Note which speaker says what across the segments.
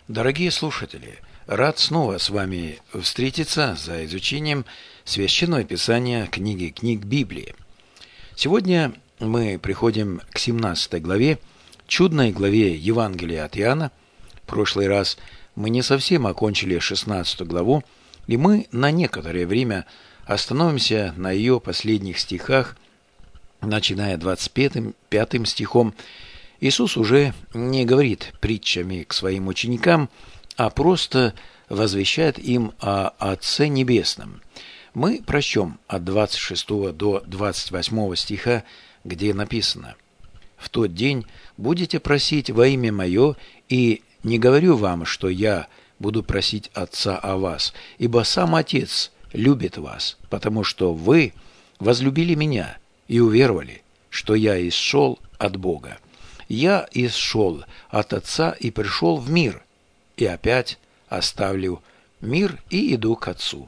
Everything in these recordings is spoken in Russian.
Speaker 1: Дорогие слушатели, рад снова с вами встретиться за изучением Священного Писания, книг Библии. Сегодня мы приходим к 17 главе, чудной главе Евангелия от Иоанна. В прошлый раз мы не совсем окончили 16 главу, и мы на некоторое время остановимся на ее последних стихах, начиная 25 стихом. Иисус уже не говорит притчами к своим ученикам, а просто возвещает им о Отце Небесном. Мы прочтем от 26 до 28 стиха, где написано: «В тот день будете просить во имя Мое, и не говорю вам, что я буду просить Отца о вас, ибо сам Отец любит вас, потому что вы возлюбили Меня и уверовали, что я исшел от Бога. Я исшел от Отца и пришел в мир, и опять оставлю мир и иду к Отцу».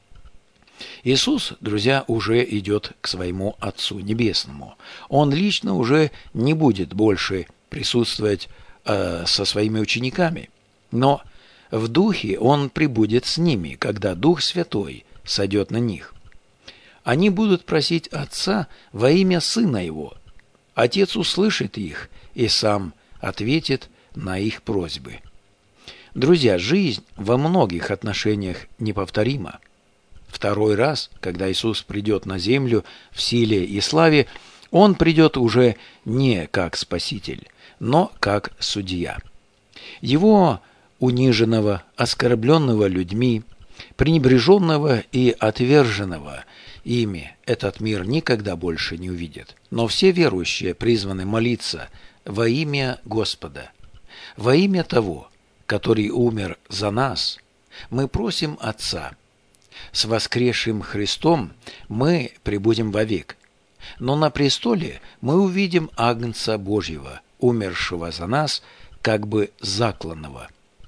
Speaker 1: Иисус, друзья, уже идет к своему Отцу Небесному. Он лично уже не будет больше присутствовать со своими учениками, но в Духе Он пребудет с ними, когда Дух Святой сойдет на них. Они будут просить Отца во имя Сына Его. Отец услышит их и сам ответит на их просьбы. Друзья, жизнь во многих отношениях неповторима. Второй раз, когда Иисус придет на землю в силе и славе, Он придет уже не как Спаситель, но как Судья. Его униженного, оскорбленного людьми, пренебреженного и отверженного ими этот мир никогда больше не увидит. Но все верующие призваны молиться во имя Господа, во имя того, который умер за нас. Мы просим Отца. С воскресшим Христом мы пребудем вовек. Но на престоле мы увидим Агнца Божьего, умершего за нас, как бы закланного.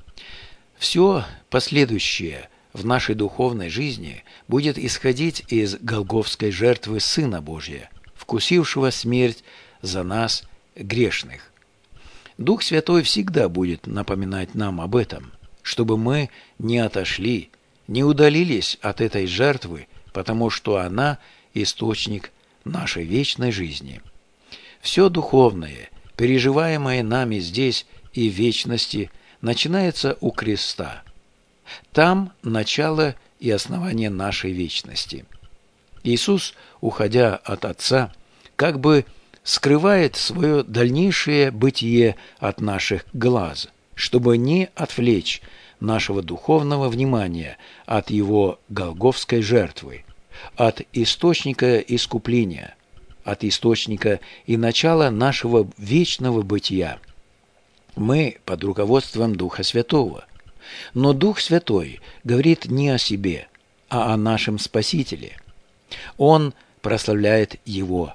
Speaker 1: Все последующее в нашей духовной жизни будет исходить из голгофской жертвы Сына Божия, вкусившего смерть за нас, грешных. Дух Святой всегда будет напоминать нам об этом, чтобы мы не отошли, не удалились от этой жертвы, потому что она – источник нашей вечной жизни. Все духовное, переживаемое нами здесь и в вечности, начинается у креста. Там начало и основание нашей вечности. Иисус, уходя от Отца, как бы скрывает свое дальнейшее бытие от наших глаз, чтобы не отвлечь нашего духовного внимания от Его голгофской жертвы, от источника искупления, от источника и начала нашего вечного бытия. Мы под руководством Духа Святого. Но Дух Святой говорит не о себе, а о нашем Спасителе. Он прославляет Его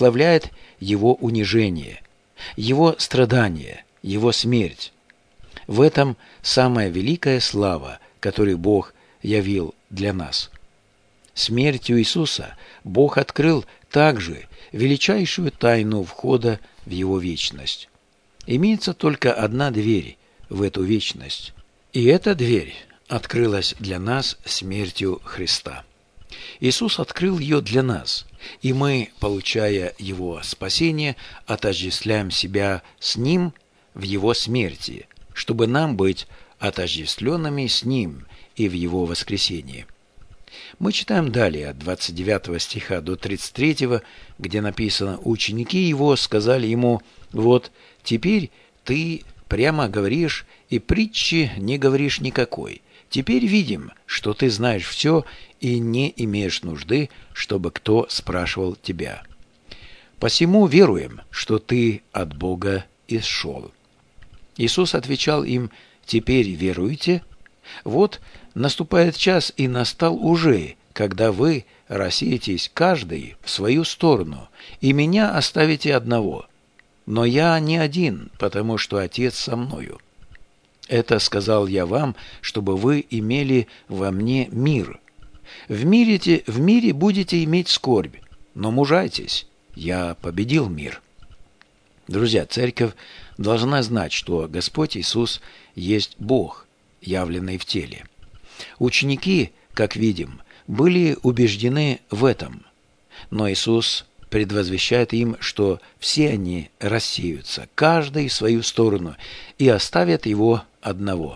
Speaker 1: унижение, Его страдания, Его смерть. В этом самая великая слава, которую Бог явил для нас. Смертью Иисуса Бог открыл также величайшую тайну входа в Его вечность. Имеется только одна дверь в эту вечность, и эта дверь открылась для нас смертью Христа. Иисус открыл ее для нас, и мы, получая Его спасение, отождествляем себя с Ним в Его смерти, чтобы нам быть отождествленными с Ним и в Его воскресении. Мы читаем далее от 29 стиха до 33, где написано: «Ученики Его сказали Ему: вот теперь Ты прямо говоришь, и притчи не говоришь никакой. Теперь видим, что Ты знаешь все и не имеешь нужды, чтобы кто спрашивал Тебя. Посему веруем, что Ты от Бога исшел». Иисус отвечал им: «Теперь веруете? Вот наступает час, и настал уже, когда вы рассеетесь каждый в свою сторону, и Меня оставите одного. Но Я не один, потому что Отец со мною. Это сказал Я вам, чтобы вы имели во Мне мир. В мире будете иметь скорбь, но мужайтесь, Я победил мир». Друзья, церковь должна знать, что Господь Иисус есть Бог, явленный в теле. Ученики, как видим, были убеждены в этом, но Иисус предвозвещает им, что все они рассеются, каждый в свою сторону, и оставят Его одного.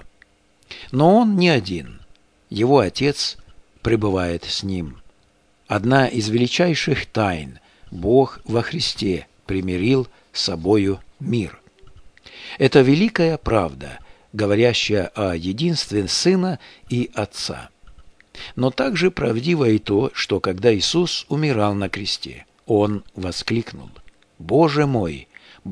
Speaker 1: Но Он не один, Его Отец пребывает с Ним. Одна из величайших тайн – Бог во Христе примирил с собою мир. Это великая правда, говорящая о единстве Сына и Отца. Но также правдиво и то, что когда Иисус умирал на кресте, Он воскликнул: «Боже мой,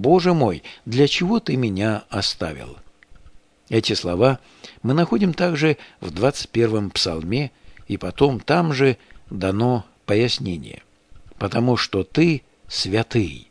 Speaker 1: для чего Ты меня оставил?» Эти слова мы находим также в 21-м псалме, и потом там же дано пояснение: «Потому что Ты святый».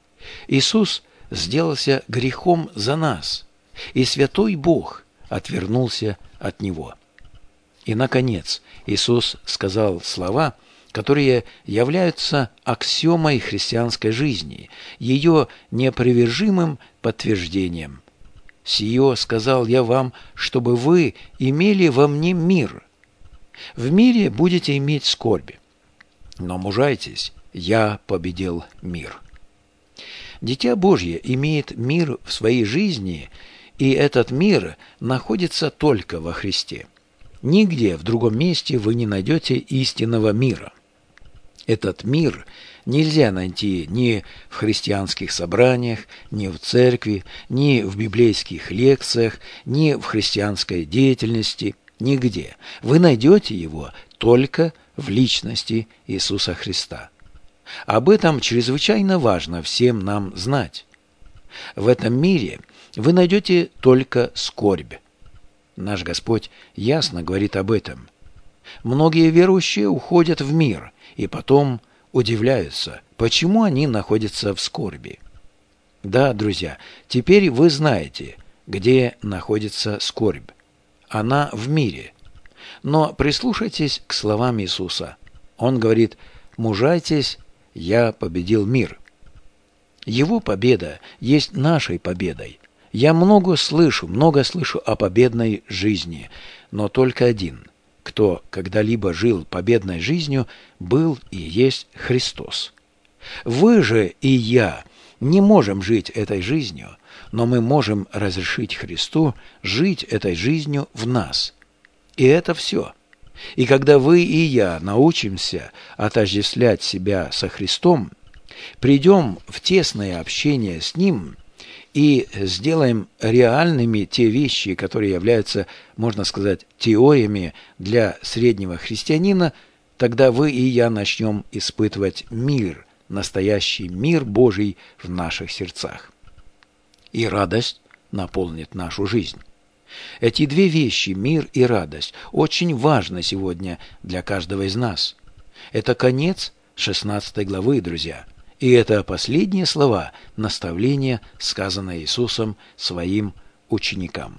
Speaker 1: Иисус сделался грехом за нас, и святой Бог отвернулся от Него. И, наконец, Иисус сказал слова, которые являются аксиомой христианской жизни, ее неопровержимым подтверждением. «Сие сказал я вам, чтобы вы имели во мне мир. В мире будете иметь скорби, но мужайтесь, я победил мир». Дитя Божье имеет мир в своей жизни, и этот мир находится только во Христе. Нигде в другом месте вы не найдете истинного мира. Этот мир нельзя найти ни в христианских собраниях, ни в церкви, ни в библейских лекциях, ни в христианской деятельности, нигде. Вы найдете его только в личности Иисуса Христа. Об этом чрезвычайно важно всем нам знать. В этом мире вы найдете только скорбь. Наш Господь ясно говорит об этом. Многие верующие уходят в мир и потом удивляются, почему они находятся в скорби. Да, друзья, теперь вы знаете, где находится скорбь. Она в мире. Но прислушайтесь к словам Иисуса. Он говорит: «Мужайтесь, я победил мир». Его победа есть нашей победой. Я много слышу о победной жизни, но только один, кто когда-либо жил победной жизнью, был и есть Христос. Вы же и я не можем жить этой жизнью, но мы можем разрешить Христу жить этой жизнью в нас. И это все. И когда вы и я научимся отождествлять себя со Христом, придем в тесное общение с Ним и сделаем реальными те вещи, которые являются, можно сказать, теориями для среднего христианина, тогда вы и я начнем испытывать мир, настоящий мир Божий в наших сердцах. И радость наполнит нашу жизнь. Эти две вещи, мир и радость, очень важны сегодня для каждого из нас. Это конец 16 главы, друзья. И это последние слова наставления, сказанные Иисусом своим ученикам.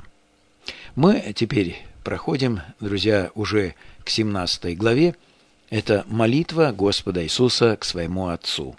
Speaker 1: Мы теперь проходим, друзья, уже к 17 главе. Это молитва Господа Иисуса к своему Отцу.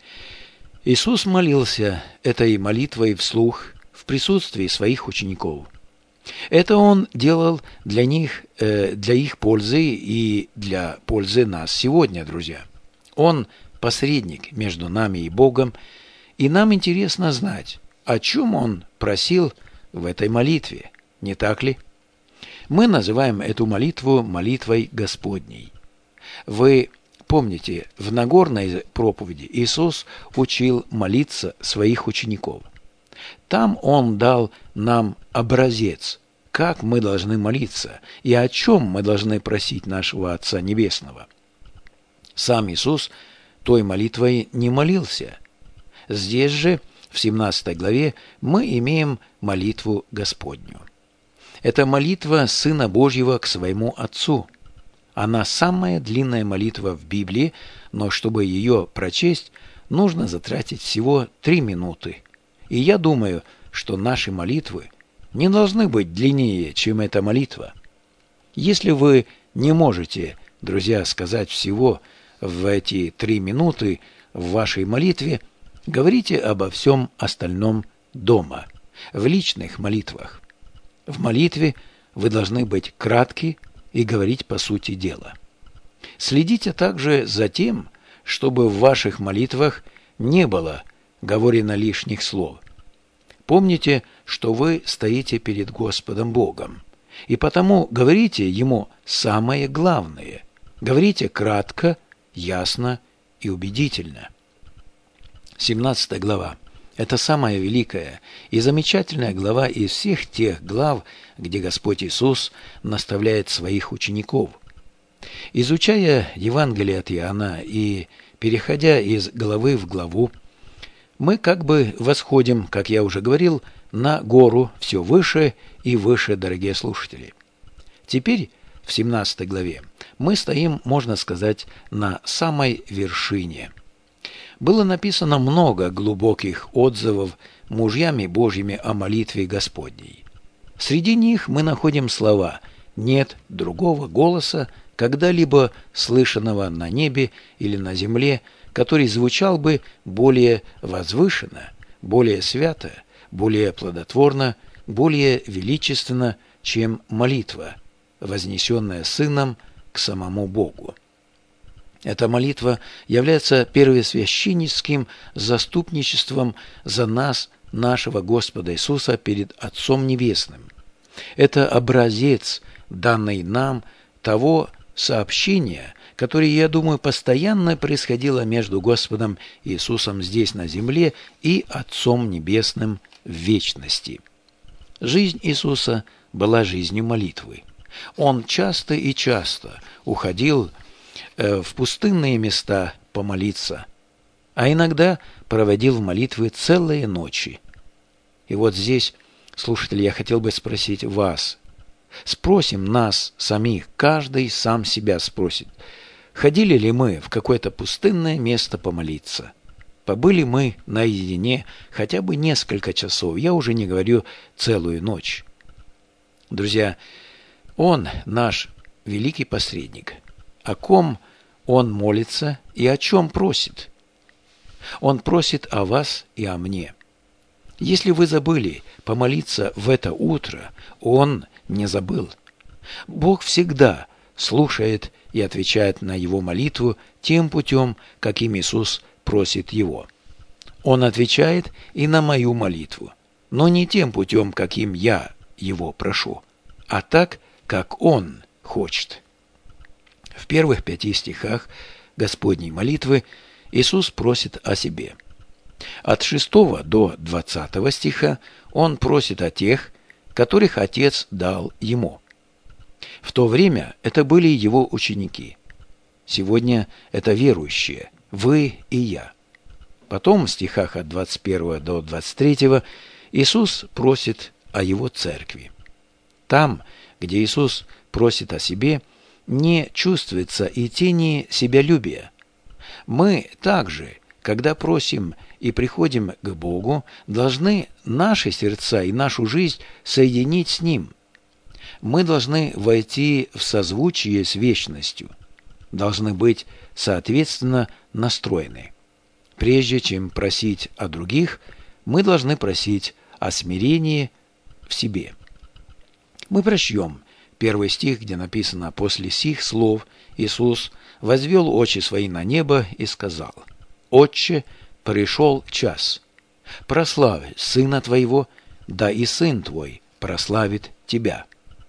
Speaker 1: Иисус молился этой молитвой вслух в присутствии своих учеников. Это Он делал для них, для их пользы и для пользы нас сегодня, друзья. Он посредник между нами и Богом, и нам интересно знать, о чем Он просил в этой молитве, не так ли? Мы называем эту молитву молитвой Господней. Вы помните, в Нагорной проповеди Иисус учил молиться своих учеников. Там Он дал нам образец, как мы должны молиться и о чем мы должны просить нашего Отца Небесного. Сам Иисус той молитвой не молился. Здесь же, в 17 главе, мы имеем молитву Господню. Это молитва Сына Божьего к своему Отцу. Она самая длинная молитва в Библии, но чтобы ее прочесть, нужно затратить всего 3 минуты. И я думаю, что наши молитвы не должны быть длиннее, чем эта молитва. Если вы не можете, друзья, сказать всего в эти 3 минуты в вашей молитве, Говорите обо всем остальном дома, в личных молитвах. В молитве вы должны быть кратки и говорить по сути дела. Следите также за тем, чтобы в ваших молитвах не было говорено лишних слов. Помните, что вы стоите перед Господом Богом, и потому говорите Ему самое главное. Говорите кратко, ясно и убедительно. 17 глава. Это самая великая и замечательная глава из всех тех глав, где Господь Иисус наставляет своих учеников. Изучая Евангелие от Иоанна и переходя из главы в главу, мы как бы восходим, как я уже говорил, на гору все выше и выше, дорогие слушатели. Теперь в 17 главе мы стоим, можно сказать, на самой вершине. Было написано много глубоких отзывов мужьями Божьими о молитве Господней. Среди них мы находим слова «нет другого голоса, когда-либо слышанного на небе или на земле, который звучал бы более возвышенно, более свято, более плодотворно, более величественно, чем молитва, вознесенная Сыном к самому Богу». Эта молитва является первосвященническим заступничеством за нас, нашего Господа Иисуса, перед Отцом Небесным. Это образец, данный нам, того сообщения, которое, я думаю, постоянно происходило между Господом Иисусом здесь на земле и Отцом Небесным в вечности. Жизнь Иисуса была жизнью молитвы. Он часто и часто уходил в пустынные места помолиться, а иногда проводил в молитвы целые ночи. И вот здесь, слушатели, я хотел бы спросить вас, спросим нас самих, каждый сам себя спросит, ходили ли мы в какое-то пустынное место помолиться? Побыли мы наедине хотя бы несколько часов, я уже не говорю целую ночь. Друзья, Он наш великий посредник. О ком Он молится и о чем просит? Он просит о вас и о мне. Если вы забыли помолиться в это утро, Он не забыл. Бог всегда слушает и отвечает на его молитву тем путем, каким Иисус просит Его. Он отвечает и на мою молитву, но не тем путем, каким я Его прошу, а так, как Он хочет. В первых 5 стихах Господней молитвы Иисус просит о себе. От 6 до 20 стиха Он просит о тех, которых Отец дал Ему. В то время это были Его ученики. Сегодня это верующие, вы и я. Потом в стихах от 21 до 23 Иисус просит о Его церкви. Там, где Иисус просит о себе, не чувствуется и тени себялюбия. Мы также, когда просим и приходим к Богу, должны наши сердца и нашу жизнь соединить с Ним. Мы должны войти в созвучие с вечностью, должны быть соответственно настроены. Прежде чем просить о других, мы должны просить о смирении в себе. Мы прочтем 1 стих, где написано: «После сих слов Иисус возвел очи свои на небо и сказал: Отче, пришел час. Прославь Сына Твоего, да и Сын Твой прославит Тебя».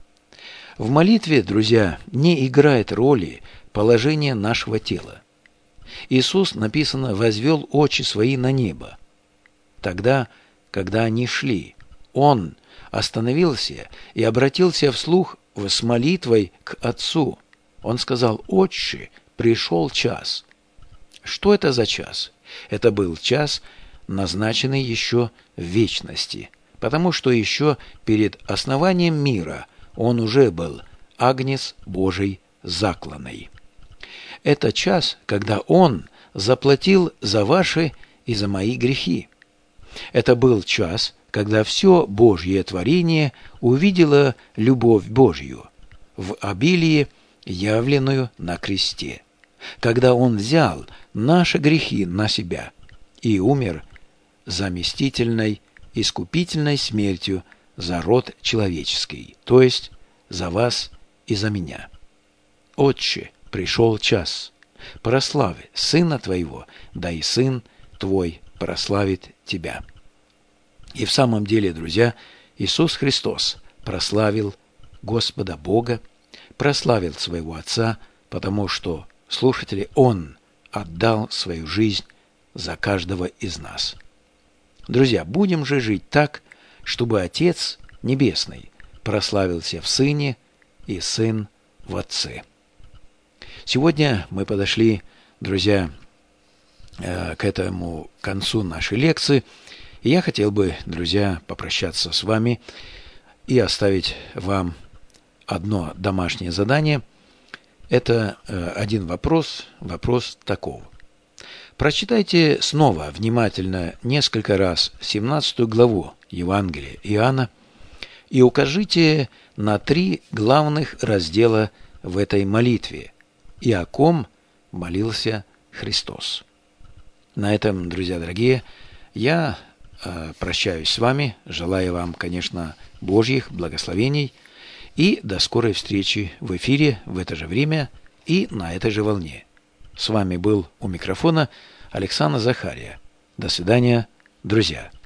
Speaker 1: В молитве, друзья, не играет роли положение нашего тела. Иисус, написано, возвел очи свои на небо. Тогда, когда они шли, Он остановился и обратился вслух с молитвой к Отцу. Он сказал: «Отче, пришел час». Что это за час? Это был час, назначенный еще в вечности, потому что еще перед основанием мира Он уже был Агнец Божий закланный. Это час, когда Он заплатил за ваши и за мои грехи. Это был час, когда все Божье творение увидело любовь Божью в обилии, явленную на кресте, когда Он взял наши грехи на себя и умер заместительной, искупительной смертью за род человеческий, то есть за вас и за меня. Отче, пришел час, прослави Сына Твоего, да и Сын Твой прославит Тебя». И в самом деле, друзья, Иисус Христос прославил Господа Бога, прославил своего Отца, потому что, слушатели, Он отдал свою жизнь за каждого из нас. Друзья, будем же жить так, чтобы Отец Небесный прославился в Сыне и Сын в Отце. Сегодня мы подошли, друзья, к этому концу нашей лекции, и я хотел бы, друзья, попрощаться с вами и оставить вам одно домашнее задание. Это один вопрос таков. Прочитайте снова внимательно несколько раз 17 главу Евангелия Иоанна и укажите на 3 главных раздела в этой молитве и о ком молился Христос. На этом, друзья дорогие, я прощаюсь с вами, желаю вам, конечно, Божьих благословений и до скорой встречи в эфире в это же время и на этой же волне. С вами был у микрофона Александр Захария. До свидания, друзья.